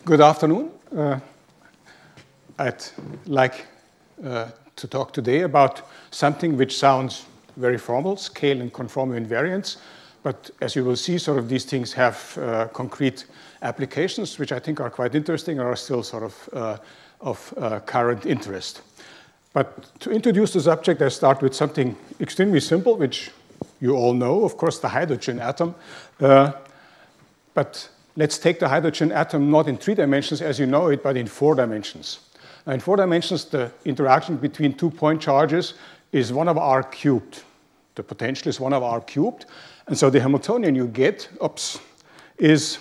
Good afternoon. I'd like to talk today about something which sounds very formal, scale and conformal invariance. But as you will see, sort of these things have concrete applications, which I think are quite interesting and are still sort of current interest. But to introduce the subject, I start with something extremely simple, which you all know, of course, the hydrogen atom. But let's take the hydrogen atom not in 3 dimensions as you know it, but in 4 dimensions. Now, in 4 dimensions, the interaction between 2 point charges is 1 over r cubed. The potential is 1 over r cubed. And so the Hamiltonian you get, is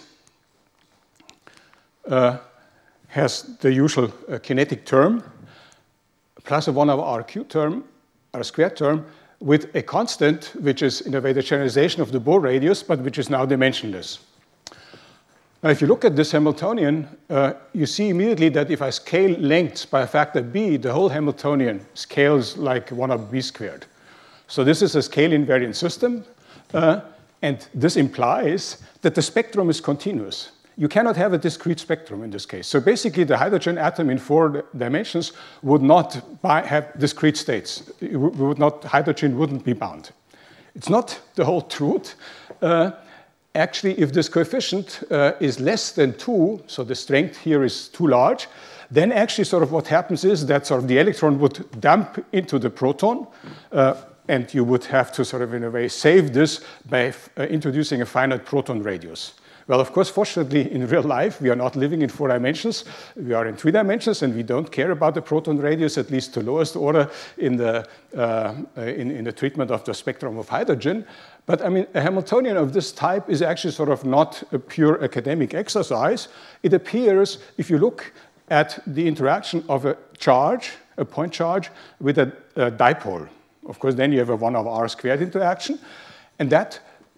has the usual kinetic term plus a 1 over r cubed term, r squared term, with a constant, which is in a way the generalization of the Bohr radius, but which is now dimensionless. Now, if you look at this Hamiltonian, you see immediately that if I scale lengths by a factor b, the whole Hamiltonian scales like 1 over b squared. So this is a scale invariant system, and this implies that the spectrum is continuous. You cannot have a discrete spectrum in this case. So basically, the hydrogen atom in 4 dimensions would not have discrete states. Hydrogen wouldn't be bound. It's not the whole truth. Actually, if this coefficient is less than 2, so the strength here is too large, then actually sort of what happens is that sort of the electron would dump into the proton, and you would have to sort of in a way save this by introducing a finite proton radius. Well, of course, fortunately, in real life, we are not living in 4 dimensions. We are in 3 dimensions, and we don't care about the proton radius, at least to lowest order in the treatment of the spectrum of hydrogen. But I mean, a Hamiltonian of this type is actually sort of not a pure academic exercise. It appears, if you look at the interaction of a charge, a point charge, with a dipole. Of course, then you have a 1 over r squared interaction, and that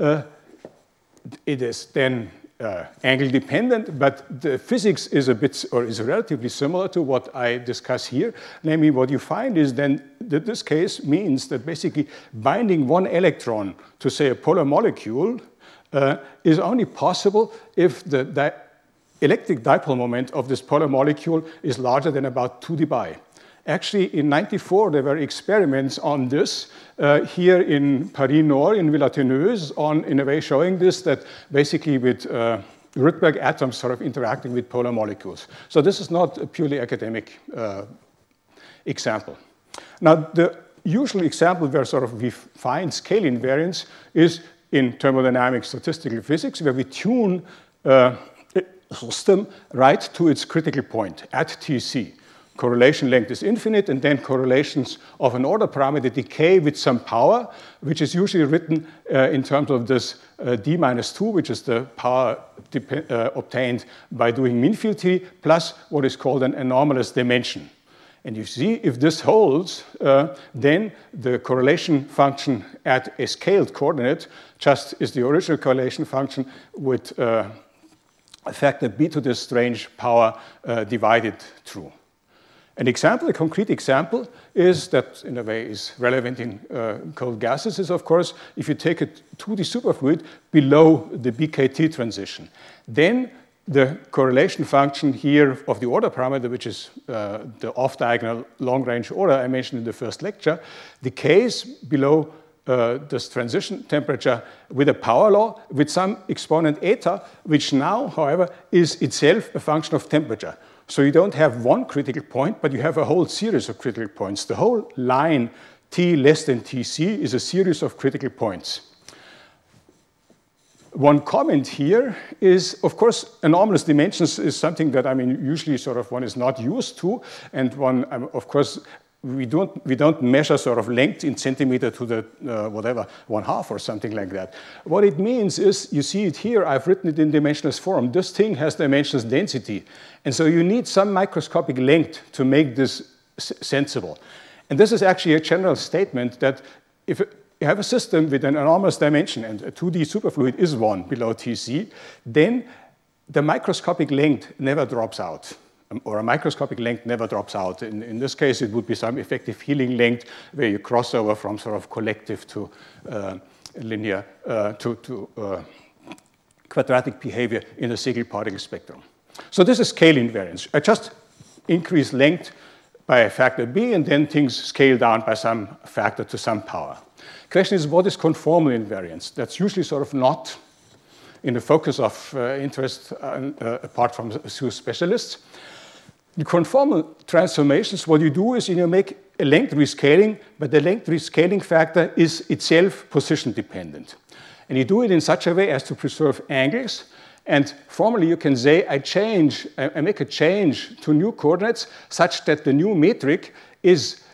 it is then angle dependent, but the physics is is relatively similar to what I discuss here. Namely, what you find is then that this case means that basically binding 1 electron to, say, a polar molecule is only possible if the electric dipole moment of this polar molecule is larger than about 2 dBi. Actually, in '94, there were experiments on this here in Paris Nord, in Villa-Teneuse, in a way showing this, that basically with Rydberg atoms sort of interacting with polar molecules. So this is not a purely academic example. Now, the usual example where sort of we find scale invariance is in thermodynamic statistical physics, where we tune a system right to its critical point at Tc. Correlation length is infinite, and then correlations of an order parameter decay with some power, which is usually written in terms of this d minus 2, which is the power obtained by doing mean field theory, plus what is called an anomalous dimension. And you see, if this holds, then the correlation function at a scaled coordinate just is the original correlation function with a factor b to this strange power divided through. An example, a concrete example, is that in a way is relevant in cold gases is, of course, if you take a 2D superfluid below the BKT transition, then the correlation function here of the order parameter, which is the off-diagonal long-range order I mentioned in the first lecture, decays below this transition temperature with a power law with some exponent eta, which now, however, is itself a function of temperature. So you don't have 1 critical point, but you have a whole series of critical points. The whole line T less than Tc is a series of critical points. One comment here is, of course, anomalous dimensions is something that, I mean, usually sort of one is not used to, and one, of course, we don't measure sort of length in centimeter to the whatever 1/2 or something like that. What it means is, you see it here, I've written it in dimensionless form. This thing has dimensionless density, and so you need some microscopic length to make this sensible. And this is actually a general statement that if you have a system with an anomalous dimension and a 2D superfluid is 1 below Tc, then the microscopic length never drops out. Or a microscopic length never drops out. In this case, it would be some effective healing length where you cross over from sort of collective to linear to quadratic behavior in the single particle spectrum. So this is scale invariance. I just increase length by a factor b, and then things scale down by some factor to some power. Question is, what is conformal invariance? That's usually sort of not in the focus of interest apart from a few specialists. The conformal transformations, what you do is you make a length rescaling, but the length rescaling factor is itself position dependent. And you do it in such a way as to preserve angles. And formally, you can say I make a change to new coordinates such that the new metric is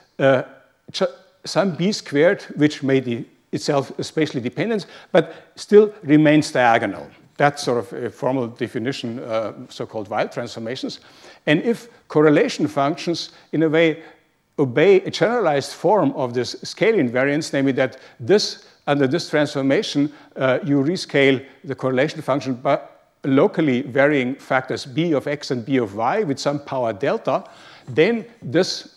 some b squared, which may be itself spatially dependent, but still remains diagonal. That's sort of a formal definition, so-called Weyl transformations. And if correlation functions, in a way, obey a generalized form of this scale invariance, namely that under this transformation, you rescale the correlation function by locally varying factors b of x and b of y with some power delta, then this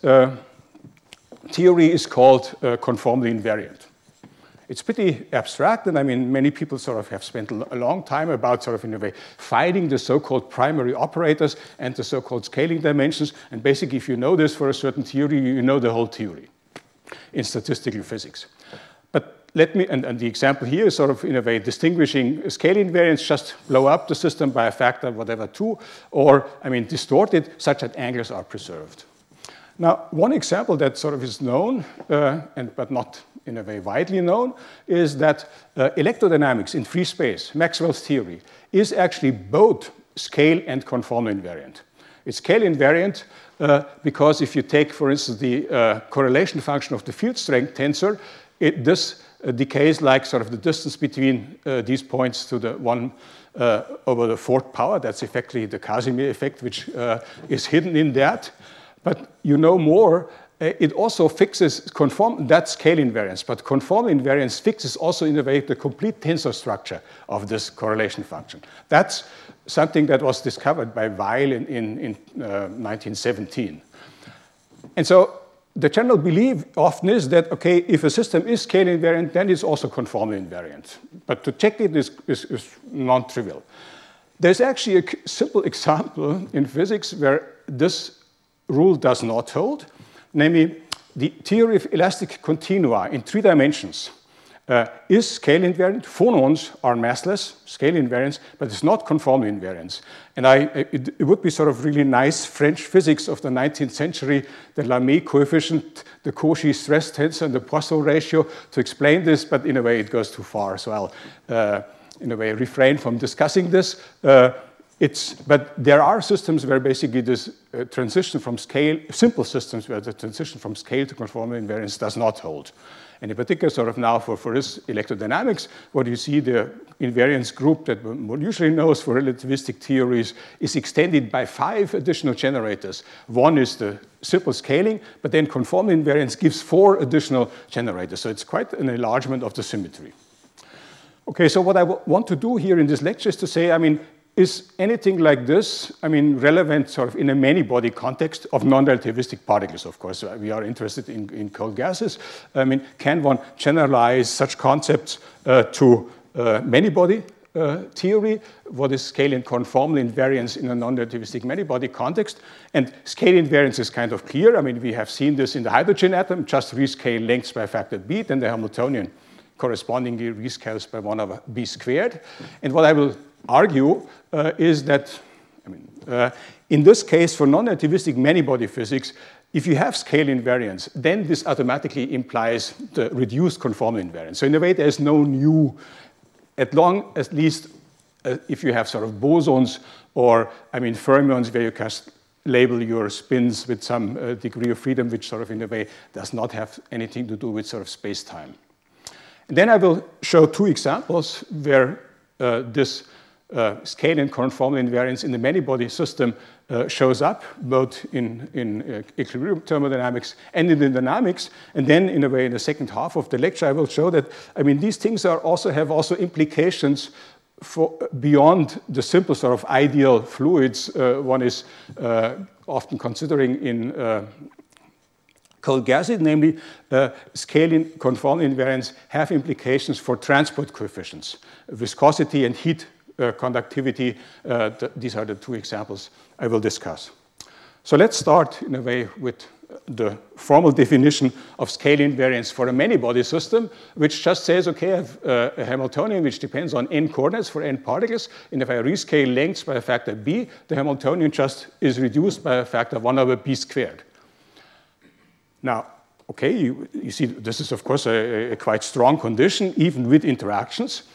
theory is called conformally invariant. It's pretty abstract, and I mean, many people sort of have spent a long time about sort of, in a way, finding the so-called primary operators and the so-called scaling dimensions. And basically, if you know this for a certain theory, you know the whole theory in statistical physics. But let me, and the example here is sort of, in a way, distinguishing scale invariance, just blow up the system by a factor, whatever, 2, or, I mean, distort it such that angles are preserved. Now, one example that sort of is known, but not in a way widely known, is that electrodynamics in free space, Maxwell's theory, is actually both scale and conformal invariant. It's scale invariant because if you take, for instance, the correlation function of the field strength tensor, this decays like sort of the distance between these points to the 1 over the 4th power. That's effectively the Casimir effect, which is hidden in that. But you know more. It also fixes that scale invariance, but conformal invariance fixes also, in a way, the complete tensor structure of this correlation function. That's something that was discovered by Weyl in 1917. And so the general belief often is that, okay, if a system is scale invariant, then it's also conformal invariant. But to check it is non-trivial. There's actually a simple example in physics where this rule does not hold. Namely, the theory of elastic continua in 3 dimensions is scale invariant. Phonons are massless, scale invariance, but it's not conformal invariance. And it would be sort of really nice French physics of the 19th century, the Lamé coefficient, the Cauchy stress tensor, and the Poisson ratio to explain this, but in a way it goes too far. So I'll, in a way, refrain from discussing this. But there are systems where basically this transition from scale, simple systems where the transition from scale to conformal invariance does not hold. And in particular, sort of now for this electrodynamics, what you see, the invariance group that one usually knows for relativistic theories is extended by 5 additional generators. One is the simple scaling, but then conformal invariance gives 4 additional generators. So it's quite an enlargement of the symmetry. Okay, so what I want to do here in this lecture is to say, I mean, is anything like this, I mean, relevant sort of in a many-body context of non-relativistic particles, of course. We are interested in cold gases. I mean, can one generalize such concepts to many-body theory? What is scale and conformal invariance in a non-relativistic many-body context? And scale invariance is kind of clear. I mean, we have seen this in the hydrogen atom, just rescale lengths by a factor b, then the Hamiltonian correspondingly rescales by 1 over b squared. And what I will argue is that, I mean, in this case, for non-relativistic many-body physics, if you have scale invariance, then this automatically implies the reduced conformal invariance. So in a way, there's no new, at least if you have sort of bosons or, I mean, fermions where you can label your spins with some degree of freedom, which sort of in a way does not have anything to do with sort of space-time. And then I will show 2 examples where this scale and conformal invariance in the many-body system shows up, both in equilibrium thermodynamics and in the dynamics. And then, in a way, in the second half of the lecture, I will show that, I mean, these things have also implications for beyond the simple sort of ideal fluids one is often considering in cold gases, namely scaling conformal invariance have implications for transport coefficients, viscosity and heat conductivity. These are the two examples I will discuss. So let's start in a way with the formal definition of scale invariance for a many-body system, which just says, okay, I have a Hamiltonian which depends on n coordinates for n particles, and if I rescale lengths by a factor b, the Hamiltonian just is reduced by a factor 1 over b squared. Now, okay, you see, this is of course a quite strong condition, even with interactions.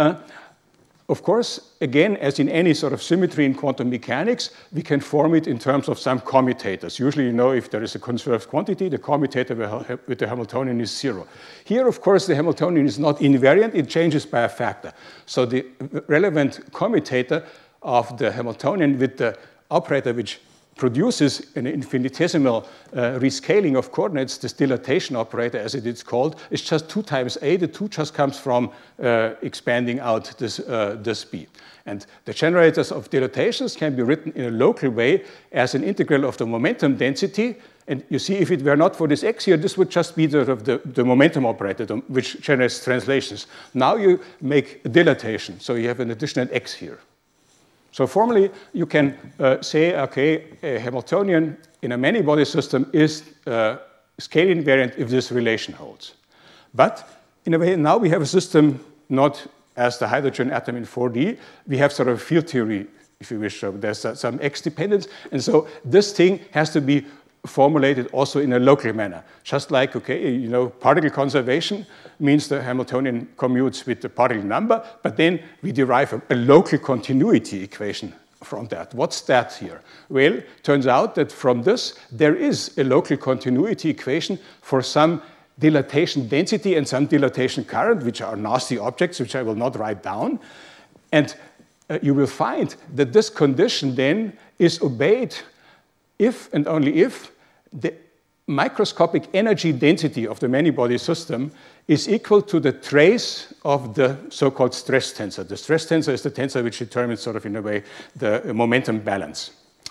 Of course, again, as in any sort of symmetry in quantum mechanics, we can form it in terms of some commutators. Usually, you know, if there is a conserved quantity, the commutator with the Hamiltonian is 0. Here, of course, the Hamiltonian is not invariant, it changes by a factor. So the relevant commutator of the Hamiltonian with the operator which produces an infinitesimal rescaling of coordinates, this dilatation operator, as it is called, is just 2 times a. The 2 just comes from expanding out this b. And the generators of dilatations can be written in a local way as an integral of the momentum density. And you see, if it were not for this x here, this would just be the momentum operator, which generates translations. Now you make a dilatation, so you have an additional x here. So formally, you can say, okay, a Hamiltonian in a many-body system is scale invariant if this relation holds. But in a way, now we have a system not as the hydrogen atom in 4D. We have sort of field theory, if you wish. So there's some x dependence. And so this thing has to be formulated also in a local manner. Just like, okay, you know, particle conservation means the Hamiltonian commutes with the particle number, but then we derive a local continuity equation from that. What's that here? Well, turns out that from this, there is a local continuity equation for some dilatation density and some dilatation current, which are nasty objects, which I will not write down. And you will find that this condition then is obeyed if and only if the microscopic energy density of the many-body system is equal to the trace of the so-called stress tensor. The stress tensor is the tensor which determines sort of, in a way, the momentum balance.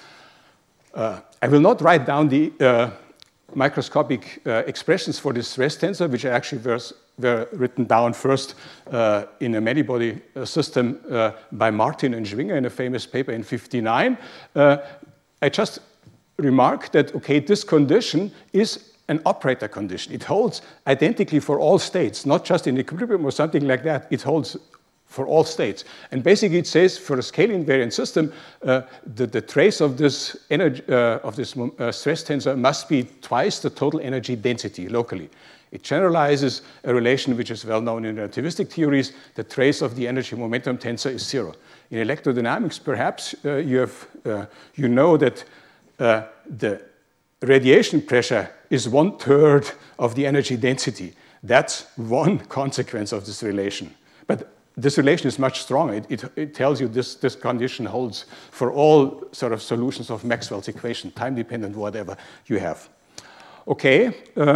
I will not write down the microscopic expressions for this stress tensor, which actually were written down first in a many-body system by Martin and Schwinger in a famous paper in '59. I just remark that, okay, this condition is an operator condition. It holds identically for all states, not just in equilibrium or something like that. It holds for all states. And basically it says for a scale invariant system, the trace of this energy, stress tensor must be twice the total energy density locally. It generalizes a relation which is well known in relativistic theories. The trace of the energy momentum tensor is 0. In electrodynamics, perhaps you know that the radiation pressure is 1/3 of the energy density. That's one consequence of this relation. But this relation is much stronger. It tells you this condition holds for all sort of solutions of Maxwell's equation, time-dependent, whatever you have. Okay,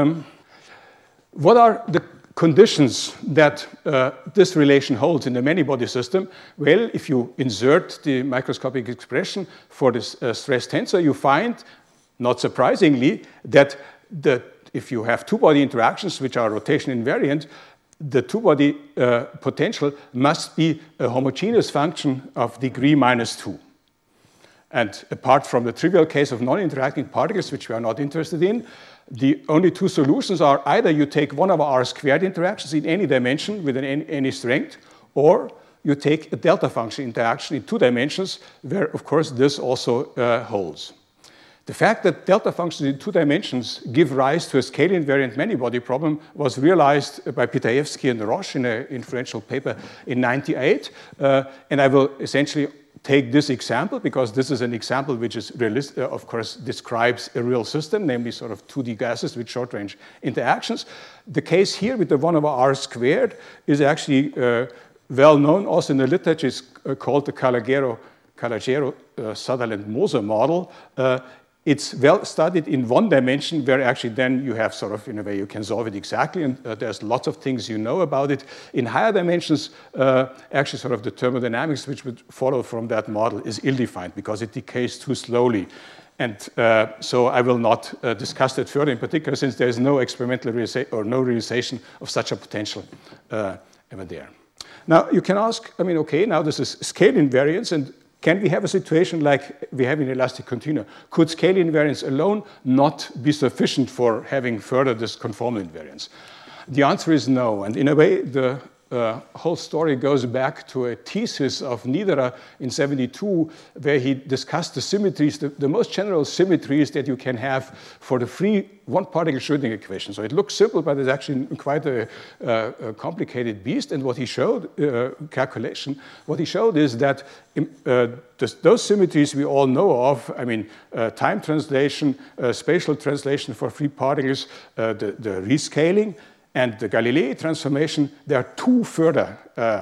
what are the conditions that this relation holds in the many-body system? Well, if you insert the microscopic expression for this stress tensor, you find, not surprisingly, that if you have two-body interactions which are rotation invariant, the two-body potential must be a homogeneous function of degree -2. And apart from the trivial case of non-interacting particles, which we are not interested in, the only two solutions are either you take 1/r² interactions in any dimension with any strength, or you take a delta function interaction in 2 dimensions, where, of course, this also holds. The fact that delta functions in 2 dimensions give rise to a scale invariant many-body problem was realized by Pytaevsky and Roche in an influential paper in '98. And I will essentially take this example, because this is an example which is of course describes a real system, namely sort of 2D gases with short-range interactions. The case here with the 1/r² is actually well known also in the literature. It's called the Calagero-Sutherland-Moser model. It's well studied in 1 dimension, where actually then you have sort of, in a way, you can solve it exactly, and there's lots of things you know about it. In higher dimensions, actually sort of the thermodynamics which would follow from that model is ill-defined because it decays too slowly. And so I will not discuss that further, in particular, since there is no experimental realization or no realization of such a potential ever there. Now, you can ask, I mean, okay, now this is scale invariance, and can we have a situation like we have in elastic continua? Could scale invariance alone not be sufficient for having further this conformal invariance? The answer is no, and in a way, the whole story goes back to a thesis of Niederer in 1972, where he discussed the symmetries, the most general symmetries that you can have for the free one-particle Schrödinger equation. So it looks simple, but it's actually quite a complicated beast. And what he showed, calculation, what he showed is that those symmetries we all know of, I mean, time translation, spatial translation for free particles, the rescaling, and the Galilei transformation, there are two further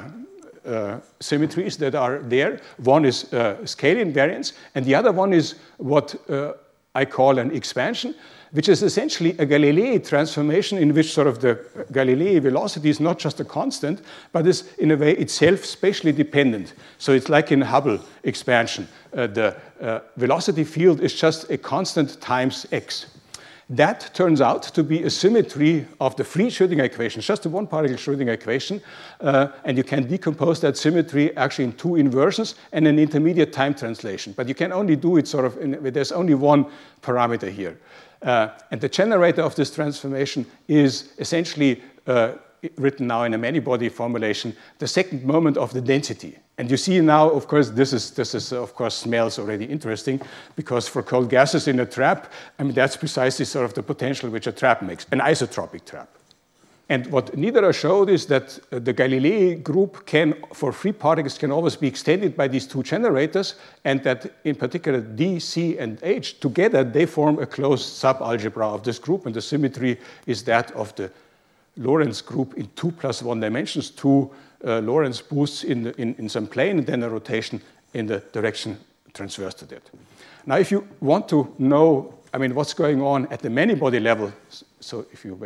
symmetries that are there. One is scale invariance, and the other one is what I call an expansion, which is essentially a Galilei transformation in which sort of the Galilei velocity is not just a constant, but is in a way itself spatially dependent. So it's like in Hubble expansion. The velocity field is just a constant times x. That turns out to be a symmetry of the free Schrödinger equation, it's just a one-particle Schrödinger equation, and you can decompose that symmetry actually in two inversions and an intermediate time translation. But you can only do it sort of, there's only one parameter here. And the generator of this transformation is essentially written now in a many-body formulation, the second moment of the density. And you see now, of course, this is of course smells already interesting, because for cold gases in a trap, I mean, that's precisely sort of the potential which a trap makes, an isotropic trap. And what Niederer showed is that the Galilei group can, for free particles, can always be extended by these two generators, and that in particular D, C, and H, together they form a closed subalgebra of this group, and the symmetry is that of the Lorentz group in 2 + 1 dimensions, two Lorentz boosts in some plane, and then a rotation in the direction transverse to that. Now, if you want to know, I mean, what's going on at the many-body level, so if you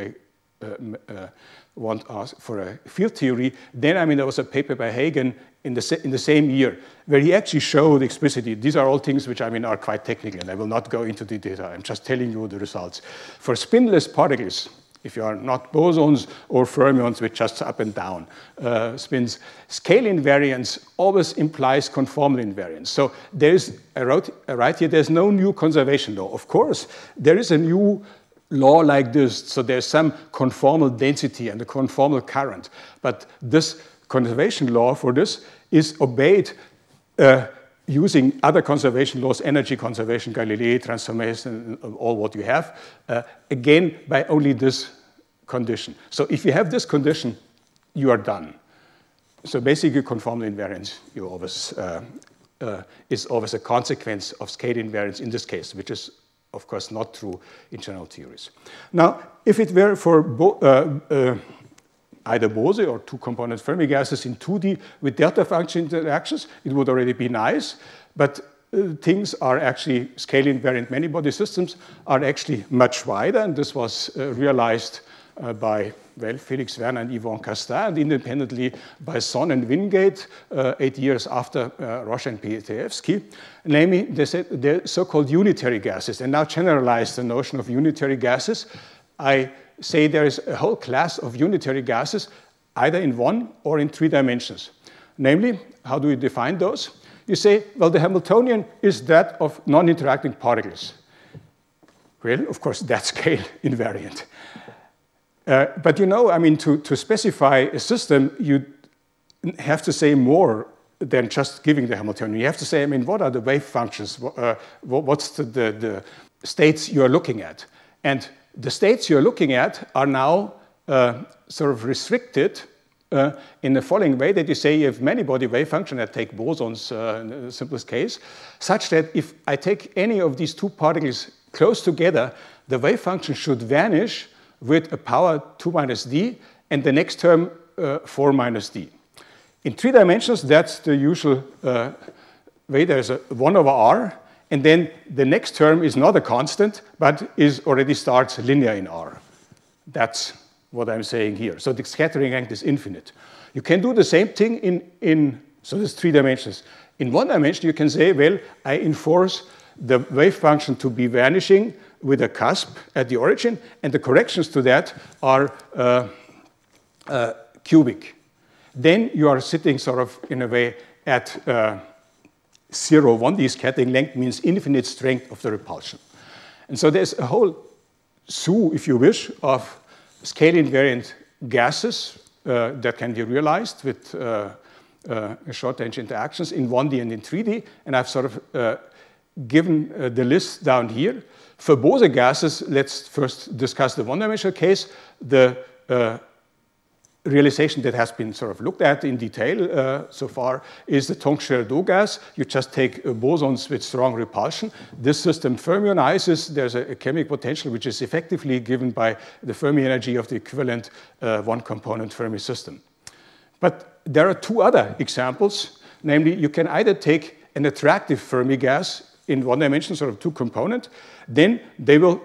want to ask for a field theory, then, I mean, there was a paper by Hagen in the same year, where he actually showed explicitly, these are all things which, I mean, are quite technical, and I will not go into the data, I'm just telling you the results. For spinless particles, if you are not bosons or fermions with just up and down spins, scale invariance always implies conformal invariance. So there's, I write here, there's no new conservation law. Of course, there is a new law like this, so there's some conformal density and a conformal current. But this conservation law for this is obeyed using other conservation laws, energy conservation, Galilei transformation, all what you have, again, by only this condition. So if you have this condition, you are done. So basically, conformal invariance you always, is always a consequence of scale invariance in this case, which is, of course, not true in general theories. Now, if it were for either Bose or two-component Fermi gases in 2D with delta function interactions, it would already be nice, but things are actually scale invariant many-body systems are actually much wider, and this was realized by, well, Felix Werner and Yvonne Castin, and independently by Son and Wingate 8 years after Roche and Pietrewski. Namely, they said they're so-called unitary gases, and now generalize the notion of unitary gases. I say there is a whole class of unitary gases, either in 1 or in 3 dimensions. Namely, how do we define those? You say, well, the Hamiltonian is that of non-interacting particles. Well, of course, that's scale invariant. But you know, I mean, to specify a system, you have to say more than just giving the Hamiltonian. You have to say, I mean, what are the wave functions? What's the states you're looking at? And the states you're looking at are now sort of restricted in the following way, that you say you have many-body wave function, I take bosons in the simplest case, such that if I take any of these two particles close together, the wave function should vanish with a power 2 minus d, and the next term 4 minus d. In 3 dimensions, that's the usual way. There's a 1 over r, and then the next term is not a constant, but already starts linear in r. That's what I'm saying here. So the scattering length is infinite. You can do the same thing so there's 3 dimensions. In 1 dimension, you can say, well, I enforce the wave function to be vanishing with a cusp at the origin, and the corrections to that are cubic. then you are sitting sort of in a way at 0, 1D scattering length means infinite strength of the repulsion. And so there's a whole zoo, if you wish, of scale invariant gases that can be realized with short-range interactions in 1D and in 3D. And I've sort of given the list down here. For Bose gases, let's first discuss the one-dimensional case. The realization that has been sort of looked at in detail so far is the Tonks-Schererdeau gas. You just take bosons with strong repulsion. This system fermionizes. There's a chemical potential which is effectively given by the Fermi energy of the equivalent one-component Fermi system. But there are two other examples. Namely, you can either take an attractive Fermi gas in one dimension, sort of two-component, then they will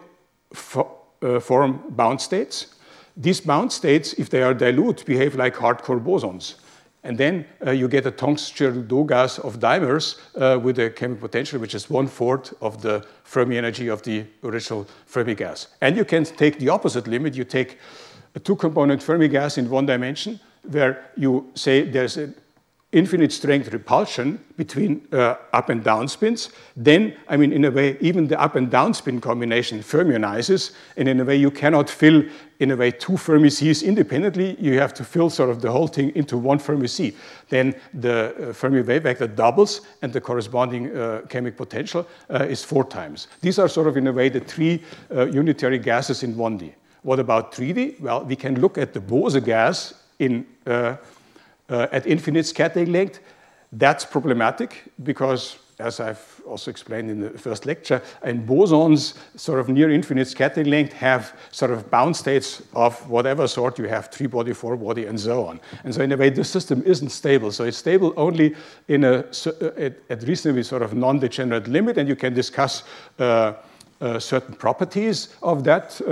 form bound states. These bound states, if they are dilute, behave like hardcore bosons. And then you get a Tonks-Schererdeau gas of dimers with a chemical potential which is 1/4 of the Fermi energy of the original Fermi gas. And you can take the opposite limit. You take a two-component Fermi gas in one dimension where you say there's an infinite strength repulsion between up and down spins. Then, I mean, in a way, even the up and down spin combination fermionizes, and in a way you cannot fill, in a way, two Fermi Cs independently. You have to fill sort of the whole thing into one Fermi C. Then the Fermi wave vector doubles, and the corresponding chemical potential is 4 times. These are sort of, in a way, the 3 unitary gases in 1D. What about 3D? Well, we can look at the Bose gas in at infinite scattering length. That's problematic because, as I've also explained in the first lecture, and bosons sort of near infinite scattering length have sort of bound states of whatever sort. You have 3-body, 4-body, and so on. And so in a way, the system isn't stable. So it's stable only in at reasonably sort of non-degenerate limit, and you can discuss certain properties of that.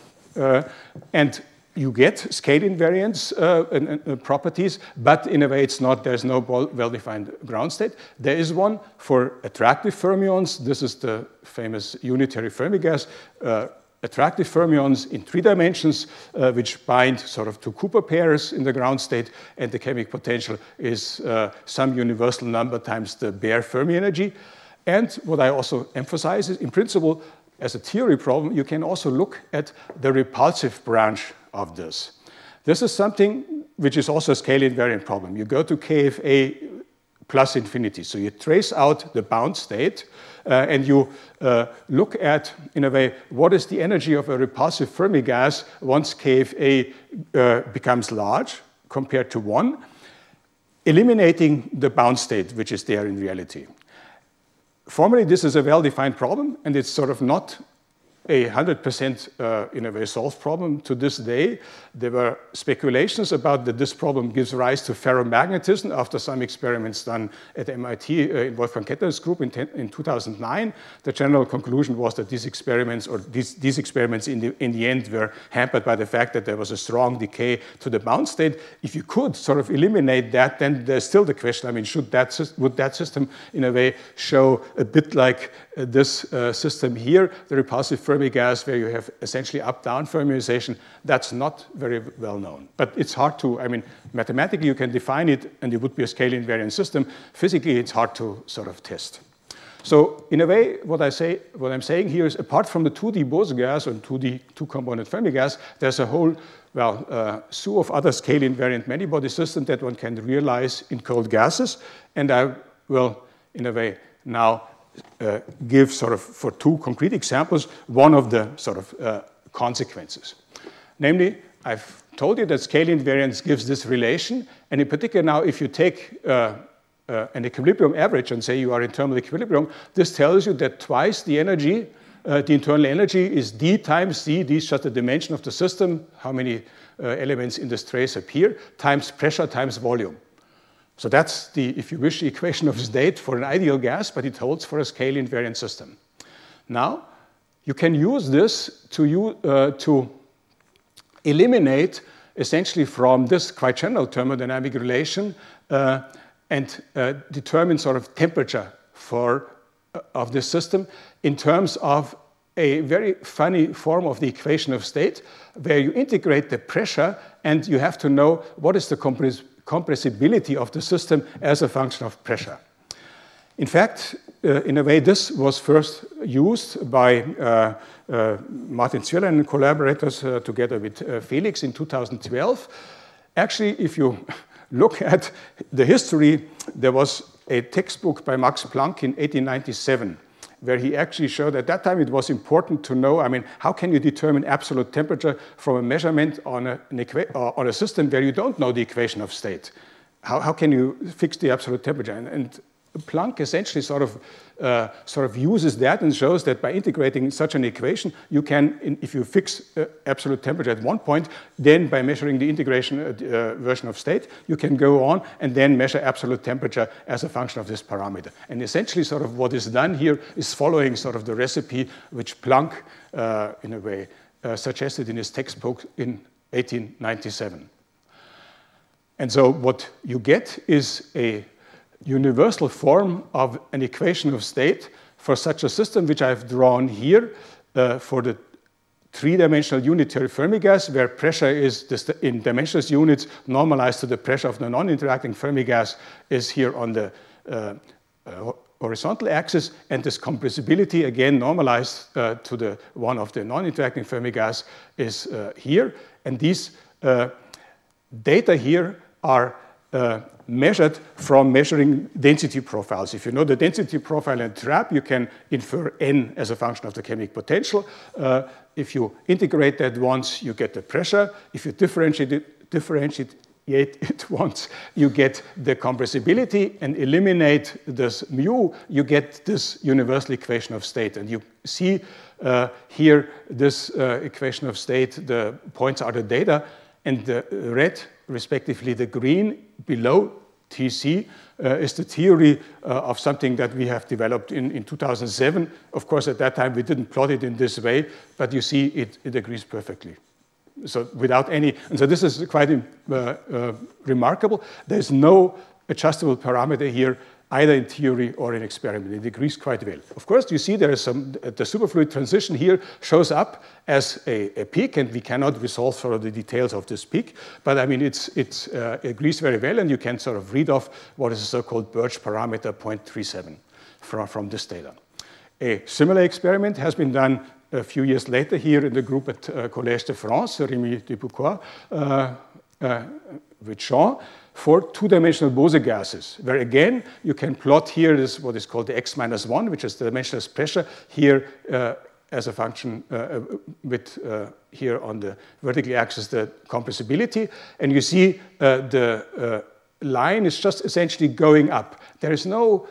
And you get scale invariance properties, but in a way it's not, there's no well-defined ground state. There is one for attractive fermions. This is the famous unitary Fermi gas. Attractive fermions in 3 dimensions, which bind sort of to Cooper pairs in the ground state, and the chemical potential is some universal number times the bare Fermi energy. And what I also emphasize is, in principle, as a theory problem, you can also look at the repulsive branch of this. This is something which is also a scale invariant problem. You go to KFA plus infinity. So you trace out the bound state and you look at, in a way, what is the energy of a repulsive Fermi gas once KFA becomes large compared to 1, eliminating the bound state which is there in reality. Formally, this is a well-defined problem, and it's sort of not a 100% in a way solved problem to this day. There were speculations about that this problem gives rise to ferromagnetism after some experiments done at MIT in Wolfgang Ketter's group in 2009. The general conclusion was that these experiments, or these experiments in the end were hampered by the fact that there was a strong decay to the bound state. If you could sort of eliminate that, then there's still the question, I mean, would that system in a way show a bit like this system here, the repulsive Fermi gas, where you have essentially up-down fermionization? That's not very well known. But it's hard to, I mean, mathematically you can define it and it would be a scale invariant system. Physically, it's hard to sort of test. So in a way, what I'm saying here is, apart from the 2D Bose gas and 2D two-component Fermi gas, there's a whole, zoo of other scale invariant many-body systems that one can realize in cold gases. And I will, in a way, now give sort of, for 2 concrete examples, one of the sort of consequences. Namely, I've told you that scale invariance gives this relation, and in particular now, if you take an equilibrium average and say you are in thermal equilibrium, this tells you that twice the energy, the internal energy is d times c, d is just the dimension of the system, how many elements in this trace appear, times pressure times volume. So that's the, if you wish, the equation of state for an ideal gas, but it holds for a scale invariant system. Now, you can use this to eliminate essentially from this quite general thermodynamic relation and determine sort of temperature of this system in terms of a very funny form of the equation of state, where you integrate the pressure and you have to know what is the compressibility of the system as a function of pressure. In fact, in a way, this was first used by Martin Zwirler and collaborators together with Felix in 2012. Actually, if you look at the history, there was a textbook by Max Planck in 1897, where he actually showed at that time it was important to know, I mean, how can you determine absolute temperature from a measurement on a system where you don't know the equation of state? How can you fix the absolute temperature? And Planck essentially sort of uses that and shows that by integrating such an equation, you can, if you fix absolute temperature at one point, then by measuring the integration version of state, you can go on and then measure absolute temperature as a function of this parameter. And essentially sort of what is done here is following sort of the recipe which Planck, in a way, suggested in his textbook in 1897. And so what you get is a universal form of an equation of state for such a system, which I've drawn here for the three-dimensional unitary Fermi gas, where pressure is in dimensionless units normalized to the pressure of the non-interacting Fermi gas is here on the horizontal axis, and this compressibility, again normalized to the one of the non-interacting Fermi gas, is here. And these data here are measured from measuring density profiles. If you know the density profile in a trap, you can infer n as a function of the chemical potential. If you integrate that once, you get the pressure. If you differentiate it once, you get the compressibility, and eliminate this mu, you get this universal equation of state. And you see here this equation of state, the points are the data, and the red, respectively the green below TC, is the theory of something that we have developed in 2007. Of course, at that time, we didn't plot it in this way, but you see it agrees perfectly. So without any, and so this is quite remarkable. There's no adjustable parameter here, either in theory or in experiment. It agrees quite well. Of course, you see there is some, the superfluid transition here shows up as a peak, and we cannot resolve sort of the details of this peak, but I mean, it agrees very well, and you can sort of read off what is a so-called Birch parameter 0.37 from this data. A similar experiment has been done a few years later here in the group at Collège de France, Rémy Dupoucois, with Jean, for two-dimensional Bose gases, where again, you can plot here this, what is called the x-1, which is the dimensionless pressure, here as a function with here on the vertical axis, the compressibility. And you see the line is just essentially going up. There is no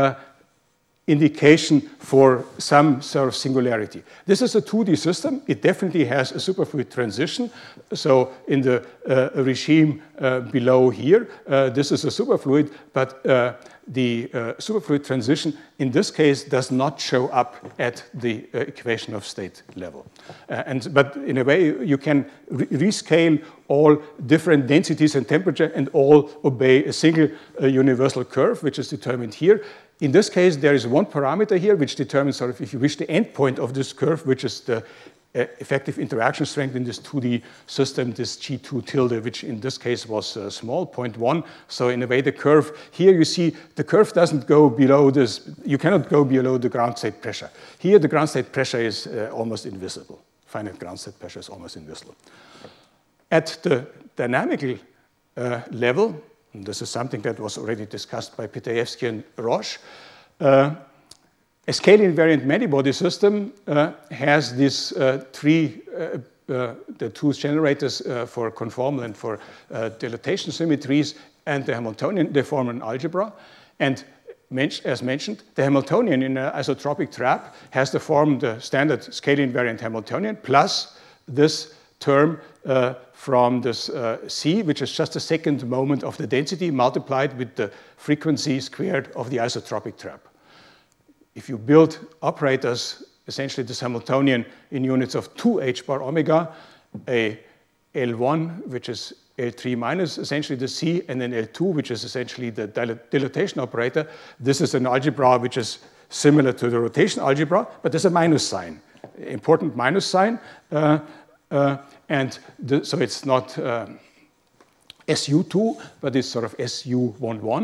indication for some sort of singularity. This is a 2D system. It definitely has a superfluid transition. So in the regime below here, this is a superfluid, but the superfluid transition in this case does not show up at the equation of state level. But in a way, you can rescale all different densities and temperature and all obey a single universal curve, which is determined here. In this case, there is one parameter here which determines, sort of, if you wish, the endpoint of this curve, which is the effective interaction strength in this 2D system, this G2 tilde, which in this case was small, 0.1. So in a way, the curve, here you see the curve doesn't go below this. You cannot go below the ground state pressure. Here, the ground state pressure is almost invisible. Finite ground state pressure is almost invisible. At the dynamical level, and this is something that was already discussed by Pytaevsky and Roche, a scale-invariant many-body system has these the two generators for conformal and for dilatation symmetries and the Hamiltonian. They form an algebra. And as mentioned, the Hamiltonian in an isotropic trap has the form, the standard scale-invariant Hamiltonian, plus this term from this C, which is just the second moment of the density multiplied with the frequency squared of the isotropic trap. If you build operators, essentially this Hamiltonian in units of 2 h bar omega, a L1, which is L3 minus essentially the C, and then L2, which is essentially the dilatation operator, this is an algebra which is similar to the rotation algebra, but there's a minus sign, important minus sign. So it's not SU2, but it's sort of SU11.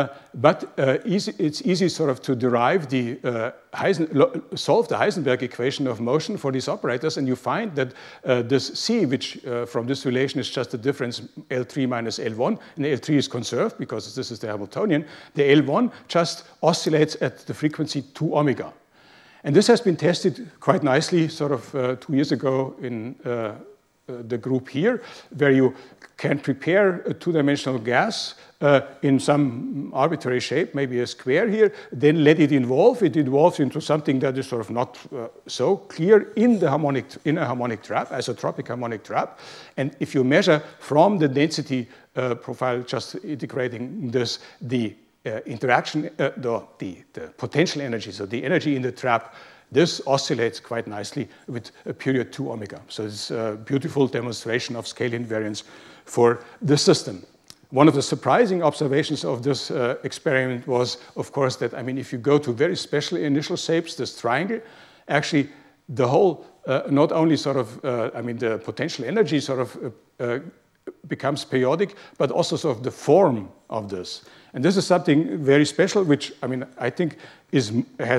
It's easy sort of to derive the solve the Heisenberg equation of motion for these operators, and you find that this C, which from this relation is just the difference L3 minus L1, and L3 is conserved because this is the Hamiltonian, the L1 just oscillates at the frequency 2 omega. And this has been tested quite nicely sort of 2 years ago in the group here, where you can prepare a two-dimensional gas in some arbitrary shape, maybe a square here, then let it evolve. It evolves into something that is sort of not so clear in a harmonic trap, isotropic harmonic trap. And if you measure from the density profile, just integrating this, the interaction, the potential energy, so the energy in the trap, this oscillates quite nicely with a period 2 omega. So it's a beautiful demonstration of scale invariance for the system. One of the surprising observations of this experiment was, of course, that, I mean, if you go to very special initial shapes, this triangle, actually the whole, not only sort of, the potential energy sort of becomes periodic, but also sort of the form of this. And this is something very special, which, I mean, I think is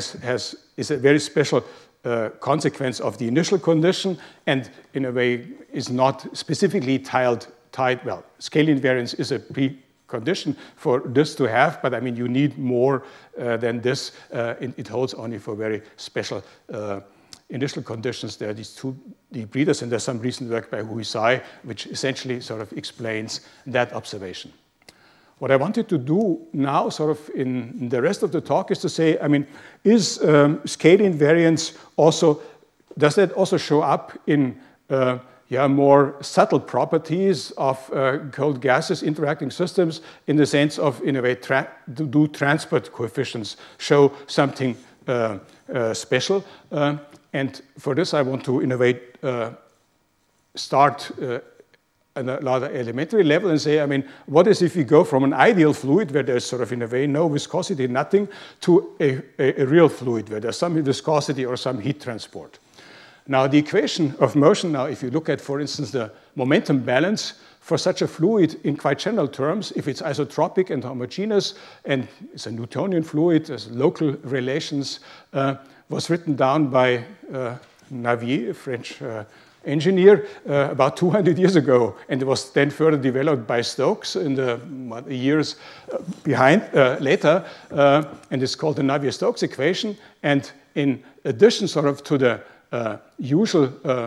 a very special consequence of the initial condition, and in a way is not specifically tied. Well, scale invariance is a precondition for this to have, but I mean, you need more than this. It holds only for very special initial conditions. There are these two deep breathers, and there's some recent work by Hui Sai, which essentially sort of explains that observation. What I wanted to do now, sort of in the rest of the talk, is to say, I mean, is scale invariance also, does that also show up in more subtle properties of cold gases interacting systems, in the sense of, in a way, do transport coefficients show something special? And for this, I want to, in a way, start at a rather elementary level and say, I mean, what is if we go from an ideal fluid where there's sort of, in a way, no viscosity, nothing, to a real fluid where there's some viscosity or some heat transport? Now, the equation of motion, now, if you look at, for instance, the momentum balance for such a fluid in quite general terms, if it's isotropic and homogeneous, and it's a Newtonian fluid, there's local relations, was written down by Navier, a French engineer, about 200 years ago, and it was then further developed by Stokes in the years later, and it's called the Navier-Stokes equation. And in addition, sort of to the usual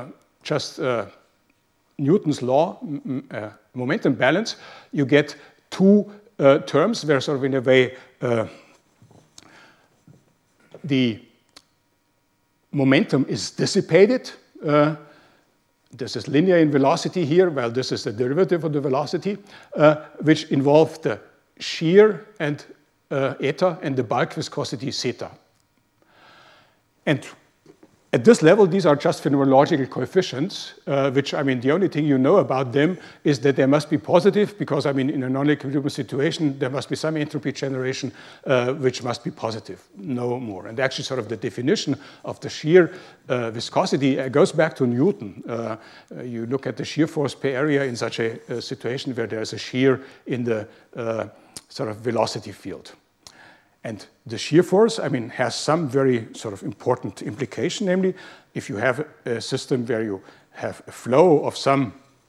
Newton's law, momentum balance, you get two terms where sort of in a way the momentum is dissipated. This is linear in velocity here, while this is the derivative of the velocity, which involve the shear and eta and the bulk viscosity zeta. And at this level, these are just phenomenological coefficients, which, I mean, the only thing you know about them is that they must be positive, because, I mean, in a non-equilibrium situation, there must be some entropy generation which must be positive, no more. And actually, sort of the definition of the shear viscosity goes back to Newton. You look at the shear force per area in such a situation where there's a shear in the sort of velocity field. And the shear force, I mean, has some very sort of important implication, namely, if you have a system where you have a flow of some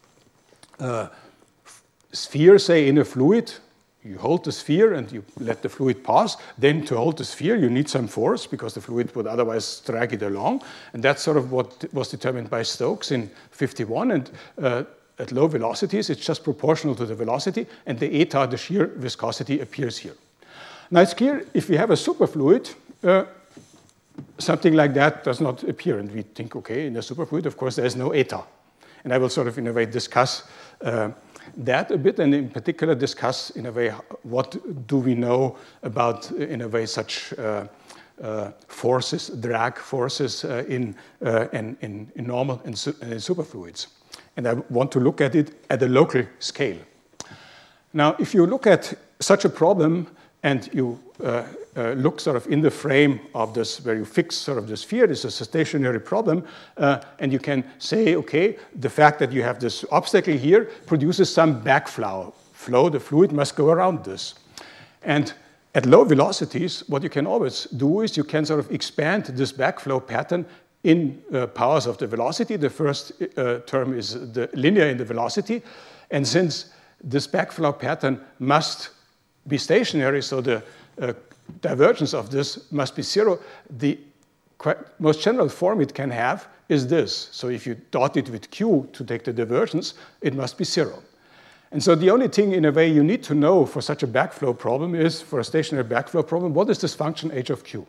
sphere, say, in a fluid, you hold the sphere and you let the fluid pass, then to hold the sphere, you need some force, because the fluid would otherwise drag it along. And that's sort of what was determined by Stokes in 1951. And at low velocities, it's just proportional to the velocity, and the eta, the shear viscosity, appears here. Now, it's clear if we have a superfluid, something like that does not appear. And we think, okay, in a superfluid, of course, there is no eta. And I will sort of, in a way, discuss that a bit, and in particular discuss, in a way, what do we know about, in a way, such forces, drag forces in normal and superfluids. And I want to look at it at a local scale. Now, if you look at such a problem, and you look sort of in the frame of this, where you fix sort of the sphere. This is a stationary problem. And you can say, okay, the fact that you have this obstacle here produces some backflow. The fluid must go around this. And at low velocities, what you can always do is you can sort of expand this backflow pattern in powers of the velocity. The first term is the linear in the velocity. And since this backflow pattern must be stationary, so the divergence of this must be zero, the most general form it can have is this. So if you dot it with q to take the divergence, it must be zero. And so the only thing, in a way, you need to know for such a backflow problem is, for a stationary backflow problem, what is this function h of q?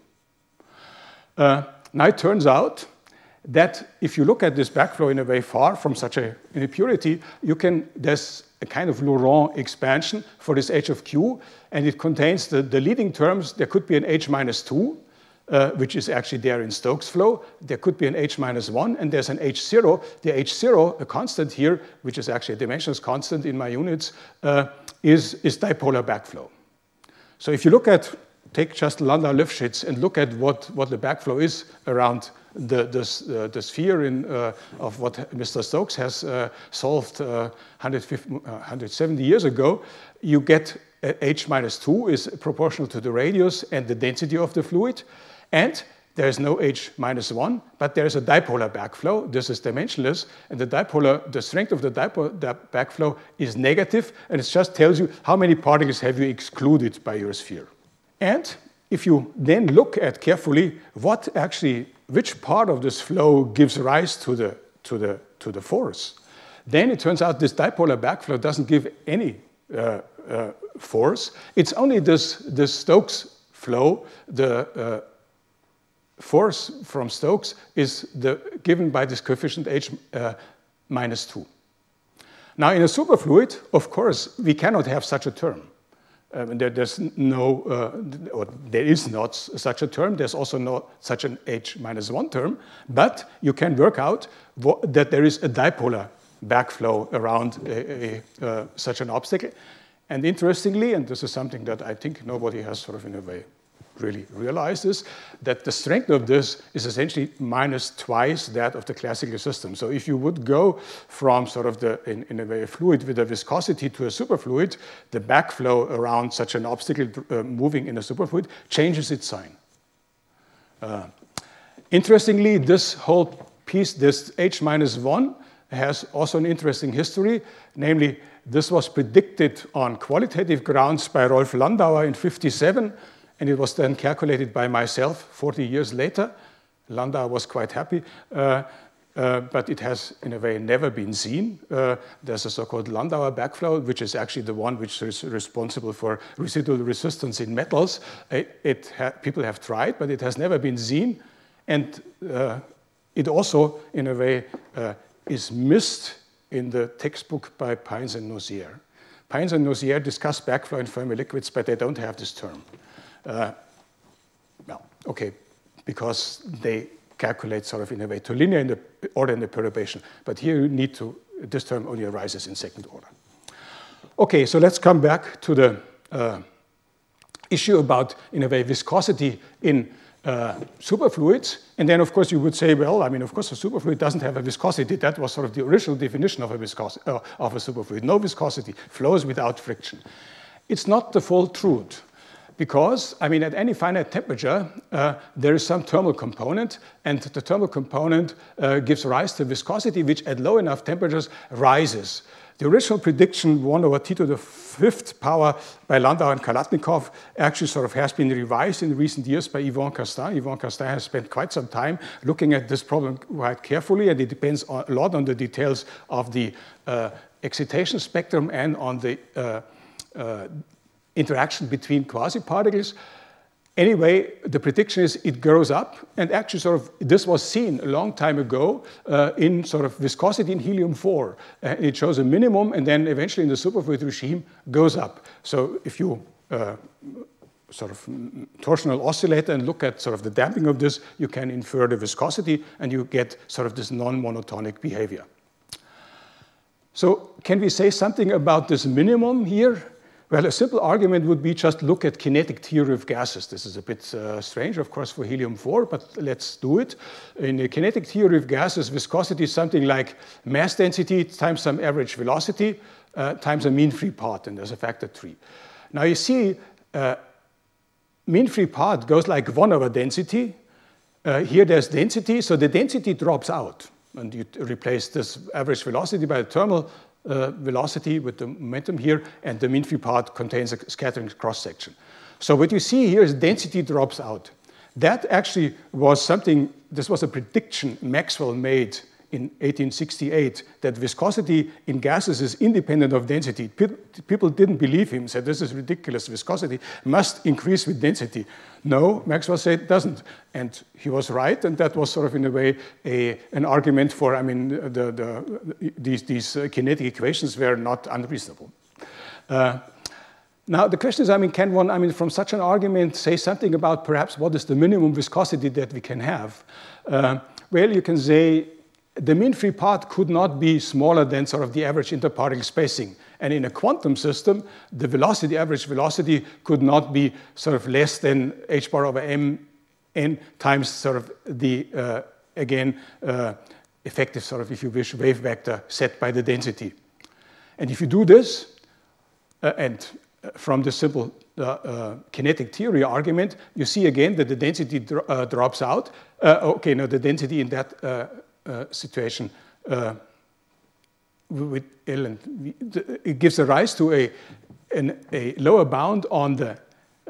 Now it turns out that if you look at this backflow in a way far from such an impurity, there's a kind of Laurent expansion for this h of q, and it contains the leading terms. There could be an h minus 2, which is actually there in Stokes' flow. There could be an h minus 1, and there's an h0. The h0, a constant here, which is actually a dimensionless constant in my units, is dipolar backflow. So if you take just Landau-Lifshitz and look at what the backflow is around the sphere of what Mr. Stokes has solved 170 years ago, you get h minus 2 is proportional to the radius and the density of the fluid, and there is no h minus 1, but there is a dipolar backflow. This is dimensionless, and the strength of the backflow is negative, and it just tells you how many particles have you excluded by your sphere. And if you then look at carefully which part of this flow gives rise to the force, then it turns out this dipolar backflow doesn't give any force. It's only this Stokes flow. The force from Stokes is given by this coefficient h minus 2. Now, in a superfluid, of course, we cannot have such a term. There is not such a term. There's also not such an h minus 1 term. But you can work out that there is a dipolar backflow around such an obstacle. And interestingly, and this is something that I think nobody has sort of in a way really realized, is that the strength of this is essentially minus twice that of the classical system. So if you would go from sort of in a way a fluid with a viscosity to a superfluid, the backflow around such an obstacle moving in a superfluid changes its sign. Interestingly, this whole piece, this h minus 1, has also an interesting history. Namely, this was predicted on qualitative grounds by Rolf Landauer in 1957, and it was then calculated by myself 40 years later. Landauer was quite happy, but it has, in a way, never been seen. There's a so-called Landauer backflow, which is actually the one which is responsible for residual resistance in metals. People have tried, but it has never been seen. And it also, in a way, is missed in the textbook by Pines and Nozière. Pines and Nozière discuss backflow in Fermi liquids, but they don't have this term. Because they calculate sort of in a way to linear in the order in the perturbation. But here you need to, this term only arises in second order. Okay, so let's come back to the issue about, in a way, viscosity in superfluids. And then, of course, you would say, well, I mean, of course, a superfluid doesn't have a viscosity. That was sort of the original definition of a superfluid. No viscosity, flows without friction. It's not the full truth. Because, I mean, at any finite temperature, there is some thermal component, and the thermal component gives rise to viscosity, which at low enough temperatures rises. The original prediction, 1 over T to the 5th power by Landau and Kalatnikov, actually sort of has been revised in recent years by Yvon Castin. Yvon Castin has spent quite some time looking at this problem quite carefully, and it depends a lot on the details of the excitation spectrum and on the interaction between quasi-particles. Anyway, the prediction is it grows up, and actually sort of this was seen a long time ago in sort of viscosity in helium-4. It shows a minimum, and then eventually in the superfluid regime goes up. So if you sort of torsional oscillator and look at sort of the damping of this, you can infer the viscosity, and you get sort of this non-monotonic behavior. So can we say something about this minimum here? Well, a simple argument would be just look at kinetic theory of gases. This is a bit strange, of course, for helium-4, but let's do it. In the kinetic theory of gases, viscosity is something like mass density times some average velocity times a mean free path, and there's a factor 3. Now you see, mean free path goes like 1 over density. Here there's density, so the density drops out. And you replace this average velocity by the thermal velocity with the momentum here, and the mean free path contains a scattering cross-section. So what you see here is density drops out. That actually was something, this was a prediction Maxwell made in 1868, that viscosity in gases is independent of density. People didn't believe him, said this is ridiculous, viscosity must increase with density. No, Maxwell said it doesn't. And he was right, and that was sort of in a way an argument for, I mean, these kinetic equations were not unreasonable. Now the question is, I mean, can one, I mean, from such an argument say something about perhaps what is the minimum viscosity that we can have? Well, you can say the mean free path could not be smaller than sort of the average interparticle spacing. And in a quantum system, the velocity, average velocity, could not be sort of less than h bar over m n times sort of the, effective sort of, if you wish, wave vector set by the density. And if you do this, from the simple kinetic theory argument, you see again that the density drops out. Okay, now the density in that situation with L and V, it gives a rise to a lower bound on the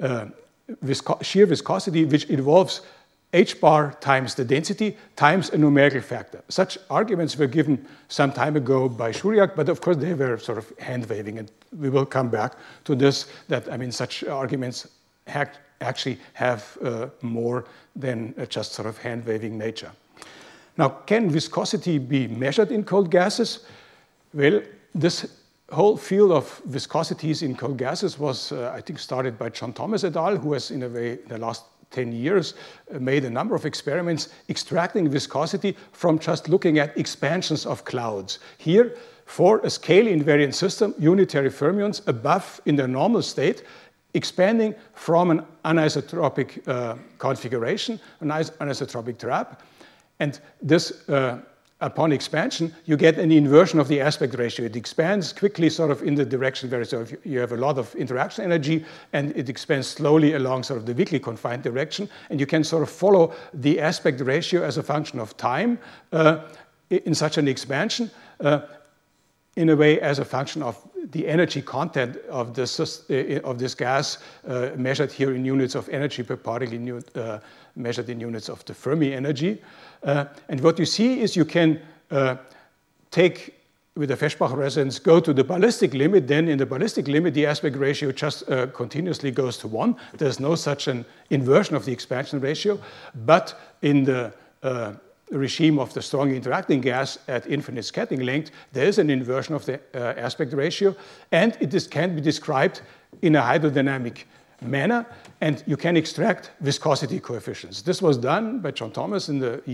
shear viscosity, which involves h bar times the density times a numerical factor. Such arguments were given some time ago by Szuriak, but of course they were sort of hand-waving, and we will come back to this, that, I mean, such arguments actually have more than just sort of hand-waving nature. Now, can viscosity be measured in cold gases? Well, this whole field of viscosities in cold gases was, I think, started by John Thomas et al., who has, in a way, in the last 10 years, made a number of experiments extracting viscosity from just looking at expansions of clouds. Here, for a scale invariant system, unitary fermions above in their normal state, expanding from an anisotropic configuration, an anisotropic trap. And this, upon expansion, you get an inversion of the aspect ratio. It expands quickly sort of in the direction where so you have a lot of interaction energy, and it expands slowly along sort of the weakly confined direction. And you can sort of follow the aspect ratio as a function of time in such an expansion, in a way as a function of the energy content of this gas, measured here in units of energy per particle, measured in units of the Fermi energy. And what you see is you can take, with the Feshbach resonance, go to the ballistic limit. Then in the ballistic limit, the aspect ratio just continuously goes to 1. There's no such an inversion of the expansion ratio. But in the regime of the strongly interacting gas at infinite scattering length, there is an inversion of the aspect ratio. And it can be described in a hydrodynamic manner, and you can extract viscosity coefficients. This was done by John Thomas in the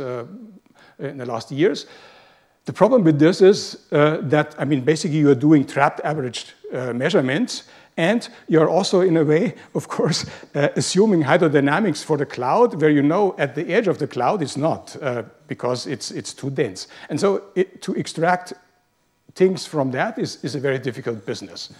last years. The problem with this is that, I mean, basically you are doing trapped averaged measurements, and you're also, in a way, of course, assuming hydrodynamics for the cloud, where you know at the edge of the cloud it's not, because it's too dense. And so to extract things from that is a very difficult business.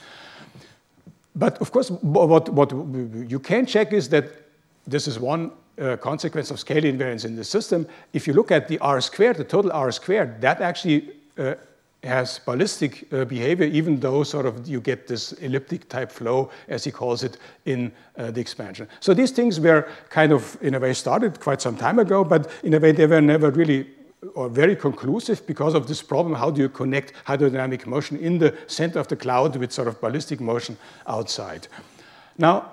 But of course, what you can check is that this is one consequence of scale invariance in the system. If you look at the R squared, the total R squared, that actually has ballistic behavior, even though sort of you get this elliptic type flow, as he calls it, in the expansion. So these things were kind of, in a way, started quite some time ago, but in a way they were never really or very conclusive because of this problem. How do you connect hydrodynamic motion in the center of the cloud with sort of ballistic motion outside? Now,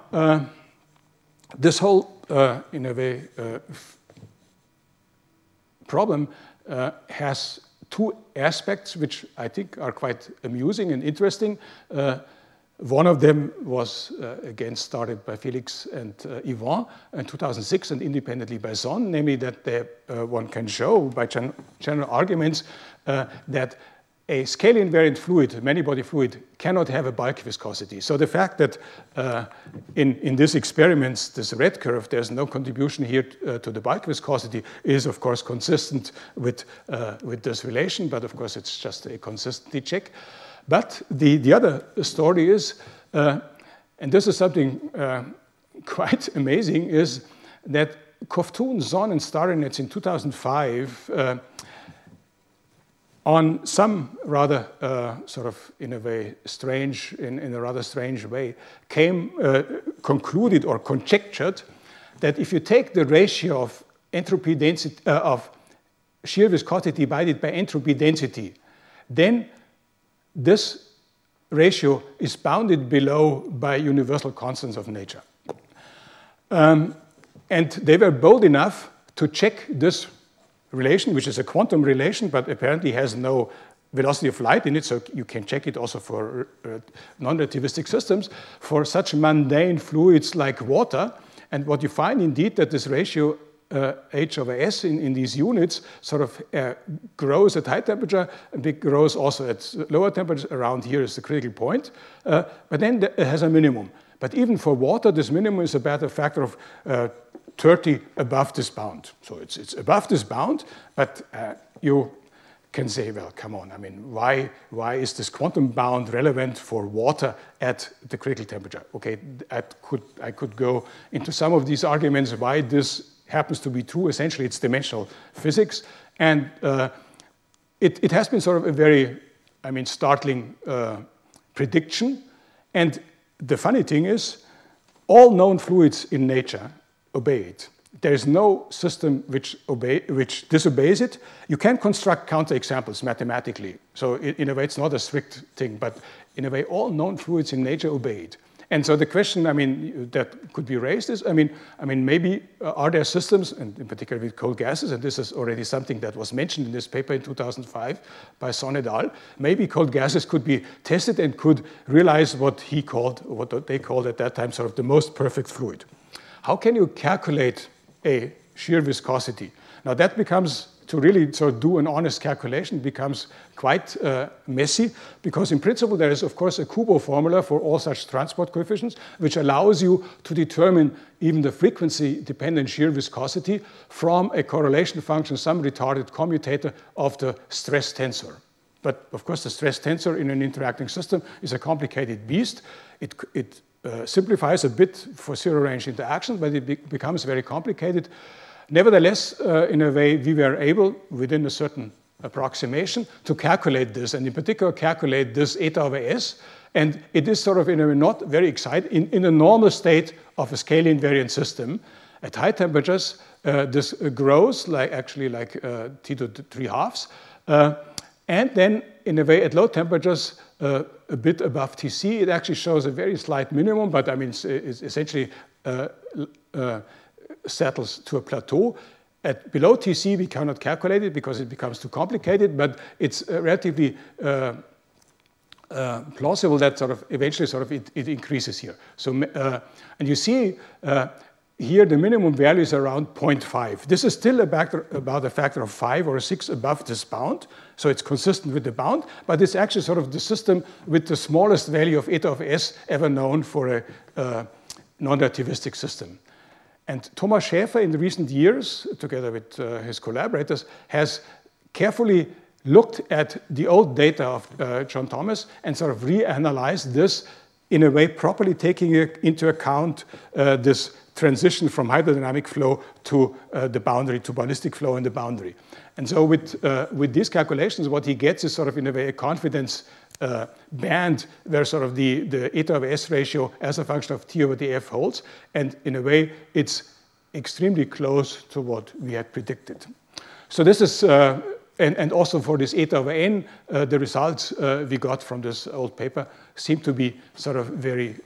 this whole, in a way, problem has two aspects which I think are quite amusing and interesting. One of them was, again, started by Felix and Yvon in 2006 and independently by Son, namely that one can show by general arguments that a scale invariant fluid, a many-body fluid, cannot have a bulk viscosity. So the fact that in these experiments, this red curve, there's no contribution here to the bulk viscosity is, of course, consistent with this relation, but of course, it's just a consistency check. But the other story is, and this is something quite amazing, is that Kovtun, Zon, and Starinets in 2005 on some rather sort of in a way strange, in a rather strange way, concluded or conjectured that if you take the ratio of entropy density of shear viscosity divided by entropy density, then this ratio is bounded below by universal constants of nature. And they were bold enough to check this relation, which is a quantum relation, but apparently has no velocity of light in it, so you can check it also for non-relativistic systems, for such mundane fluids like water. And what you find indeed that this ratio H over S in these units sort of grows at high temperature, and it grows also at lower temperatures. Around here is the critical point, but then it has a minimum. But even for water, this minimum is about a factor of 30 above this bound. So it's above this bound, but you can say, well, come on, I mean, why is this quantum bound relevant for water at the critical temperature? Okay, I could go into some of these arguments why this happens to be true. Essentially, it's dimensional physics, and it has been sort of a very, I mean, startling prediction. And the funny thing is, all known fluids in nature obey it. There is no system which disobeys it. You can construct counterexamples mathematically. So in a way, it's not a strict thing, but in a way, all known fluids in nature obey it. And so the question, I mean, that could be raised is, I mean, maybe are there systems, and in particular with cold gases, and this is already something that was mentioned in this paper in 2005 by Zon et al. Maybe cold gases could be tested and could realize what they called at that time sort of the most perfect fluid. How can you calculate a shear viscosity? Now that becomes, to really sort of do an honest calculation, becomes quite messy, because in principle there is, of course, a Kubo formula for all such transport coefficients, which allows you to determine even the frequency-dependent shear viscosity from a correlation function, some retarded commutator of the stress tensor. But of course, the stress tensor in an interacting system is a complicated beast. It simplifies a bit for zero-range interaction, but it becomes very complicated. Nevertheless, in a way, we were able, within a certain approximation, to calculate this, and in particular, calculate this eta over S. And it is sort of in a not very exciting, in a normal state of a scale invariant system. At high temperatures, this grows like T to the 3/2. And then, in a way, at low temperatures, a bit above Tc, it actually shows a very slight minimum, but I mean, it's essentially settles to a plateau. At below Tc, we cannot calculate it because it becomes too complicated, but it's relatively plausible that sort of eventually sort of it increases here. So, and you see here the minimum value is around 0.5. This is still about a factor of 5 or 6 above this bound, so it's consistent with the bound, but it's actually sort of the system with the smallest value of eta of S ever known for a non-relativistic system. And Thomas Schäfer, in the recent years, together with his collaborators, has carefully looked at the old data of John Thomas and sort of reanalyzed this in a way properly taking into account this transition from hydrodynamic flow to the boundary, to ballistic flow in the boundary. And so with these calculations, what he gets is sort of in a way a confidence band where sort of the eta of S ratio as a function of T over dF holds. And in a way, it's extremely close to what we had predicted. So this is, and also for this eta over N, the results we got from this old paper seem to be sort of very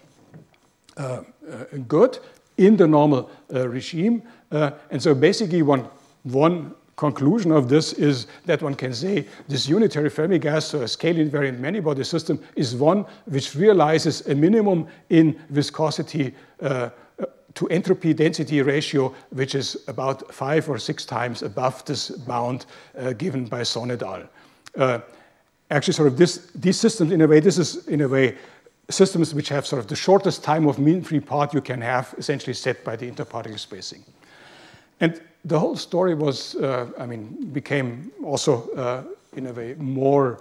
good in the normal regime. And so basically one conclusion of this is that one can say this unitary Fermi gas, so a scale invariant many-body system, is one which realizes a minimum in viscosity to entropy density ratio, which is about 5 or 6 times above this bound given by Zon et al. actually sort of these systems, in a way, this is, in a way, systems which have sort of the shortest time of mean-free path you can have, essentially set by the interparticle spacing. And the whole story was, became also, in a way, more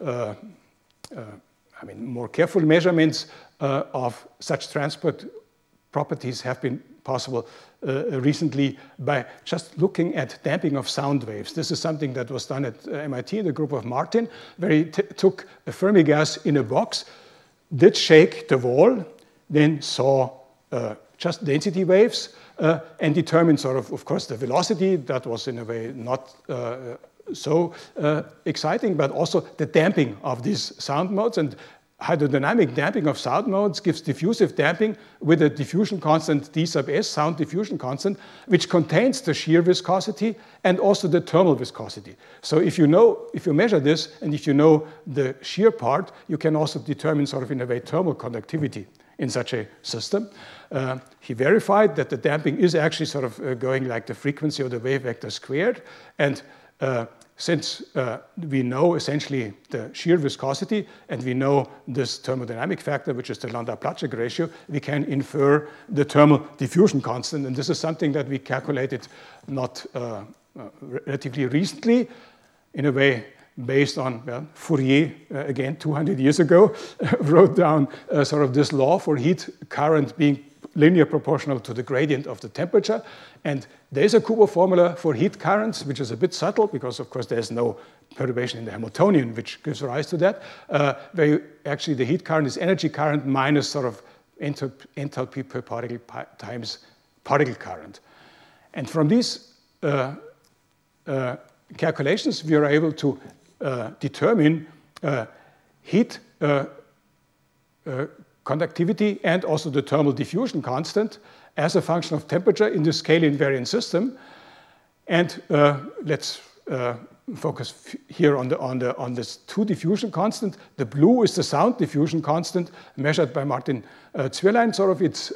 careful measurements of such transport properties have been possible recently by just looking at damping of sound waves. This is something that was done at MIT in the group of Martin, where he took a Fermi gas in a box, did shake the wall, then saw just density waves, and determined sort of course, the velocity. That was in a way not so exciting, but also the damping of these sound modes. And hydrodynamic damping of sound modes gives diffusive damping with a diffusion constant d sub s, sound diffusion constant, which contains the shear viscosity and also the thermal viscosity. So if you measure this, and if you know the shear part, you can also determine sort of in a way thermal conductivity in such a system. He verified that the damping is actually sort of going like the frequency of the wave vector squared. And since we know essentially the shear viscosity and we know this thermodynamic factor, which is the Landau-Platschek ratio, we can infer the thermal diffusion constant. And this is something that we calculated not relatively recently, in a way based on Fourier, again, 200 years ago, wrote down sort of this law for heat current being linear proportional to the gradient of the temperature. And there's a Kubo formula for heat currents, which is a bit subtle because, of course, there's no perturbation in the Hamiltonian, which gives rise to that, where actually the heat current is energy current minus sort of enthalpy per particle times particle current. And from these calculations, we are able to determine heat conductivity and also the thermal diffusion constant as a function of temperature in the scale invariant system. And let's focus here on this two diffusion constant. The blue is the sound diffusion constant measured by Martin Zwirlein. Sort of it's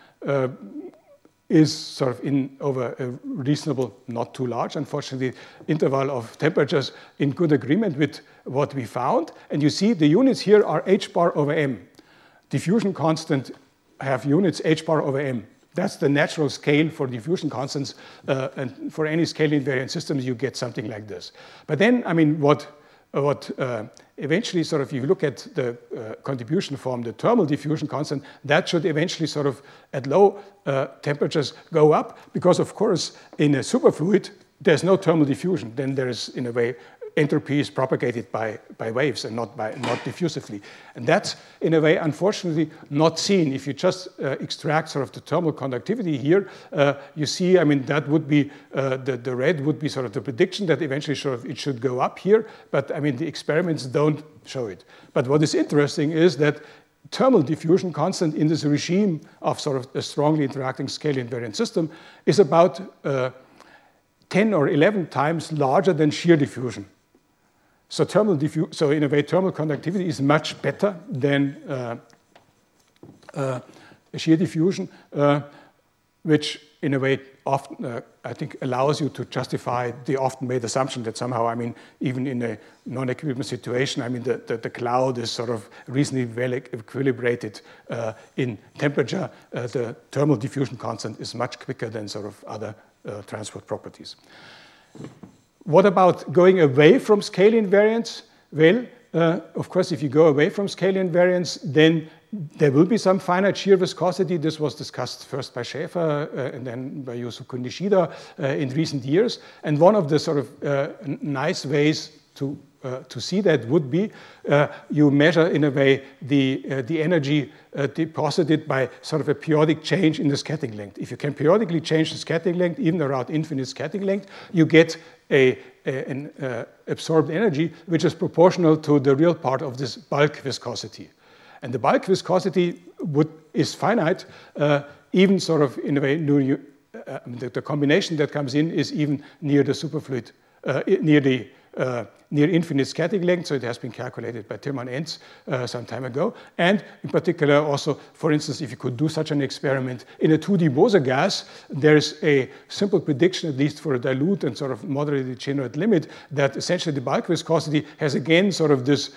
is sort of in over a reasonable, not too large, unfortunately, interval of temperatures in good agreement with what we found. And you see the units here are h bar over m. Diffusion constant have units h bar over m. That's the natural scale for diffusion constants. And for any scale invariant systems, you get something like this. But then, I mean, what eventually sort of, if you look at the contribution form, the thermal diffusion constant, that should eventually sort of at low temperatures go up because, of course, in a superfluid, there's no thermal diffusion. Then there is, in a way, entropy is propagated by waves and not diffusively. And that's, in a way, unfortunately, not seen. If you just extract sort of the thermal conductivity here, you see, I mean, that would be, the red would be sort of the prediction that eventually sort of it should go up here. But, I mean, the experiments don't show it. But what is interesting is that thermal diffusion constant in this regime of sort of a strongly interacting scale invariant system is about 10 or 11 times larger than shear diffusion. So so in a way, thermal conductivity is much better than shear diffusion, which in a way often, I think, allows you to justify the often made assumption that somehow, I mean, even in a non-equilibrium situation, I mean, the cloud is sort of reasonably well equilibrated in temperature. The thermal diffusion constant is much quicker than sort of other transport properties. What about going away from scale invariance? Well, of course, if you go away from scale invariance, then there will be some finite shear viscosity. This was discussed first by Schäfer and then by Yusuke Nishida in recent years. And one of the sort of nice ways to see that would be you measure, in a way, the energy deposited by sort of a periodic change in the scattering length. If you can periodically change the scattering length, even around infinite scattering length, you get an absorbed energy which is proportional to the real part of this bulk viscosity. And the bulk viscosity is finite, even sort of in a way, the combination that comes in is even near the superfluid, near the near infinite scattering length, so it has been calculated by Tillmann Entz some time ago. And in particular also, for instance, if you could do such an experiment in a 2D Bose gas, there's a simple prediction, at least for a dilute and sort of moderately degenerate limit, that essentially the bulk viscosity has again sort of this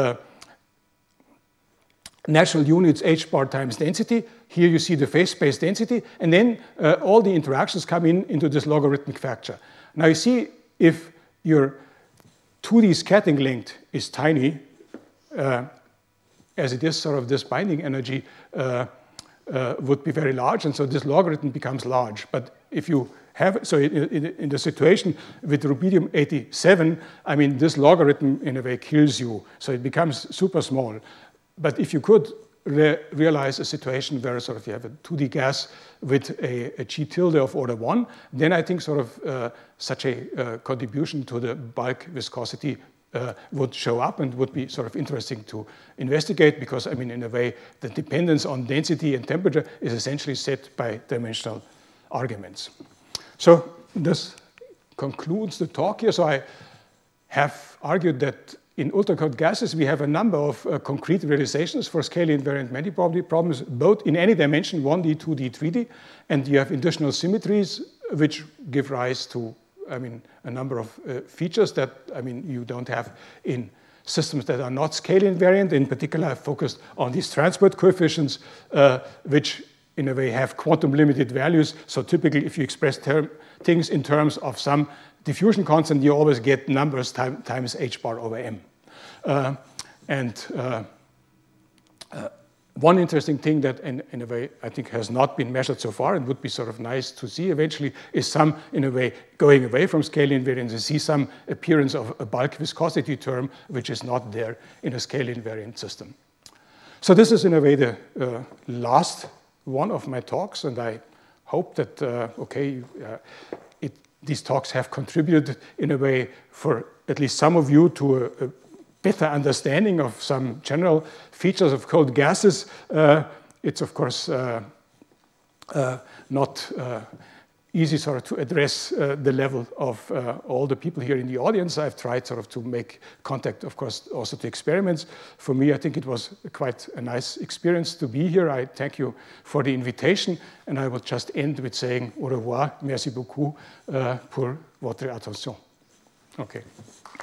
natural units h bar times density. Here you see the phase space density, and then all the interactions come into this logarithmic factor. Now you see if your 2D scattering length is tiny, as it is, sort of this binding energy would be very large, and so this logarithm becomes large. But if you have, so in the situation with rubidium-87, I mean, this logarithm in a way kills you, so it becomes super small. But if you could realize a situation where sort of you have a 2D gas with a G tilde of order 1, then I think sort of such a contribution to the bulk viscosity would show up and would be sort of interesting to investigate, because, I mean, in a way, the dependence on density and temperature is essentially set by dimensional arguments. So this concludes the talk here. So I have argued that in ultra-cold gases, we have a number of concrete realizations for scalar invariant many-probability problems, both in any dimension, 1D, 2D, 3D, and you have additional symmetries which give rise to, I mean, a number of features that, I mean, you don't have in systems that are not scalar invariant. In particular, I've focused on these transport coefficients, which in a way have quantum limited values. So typically, if you express things in terms of some diffusion constant, you always get numbers times h bar over m. One interesting thing that in a way I think has not been measured so far and would be sort of nice to see eventually is some, in a way, going away from scalar invariance and see some appearance of a bulk viscosity term which is not there in a scalar invariant system. So this is in a way the last one of my talks, and I hope that, these talks have contributed in a way for at least some of you to a better understanding of some general features of cold gases. It's of course not easy sort of to address the level of all the people here in the audience. I've tried sort of to make contact, of course, also to experiments. For me, I think it was quite a nice experience to be here. I thank you for the invitation, and I will just end with saying au revoir, merci beaucoup pour votre attention. Okay.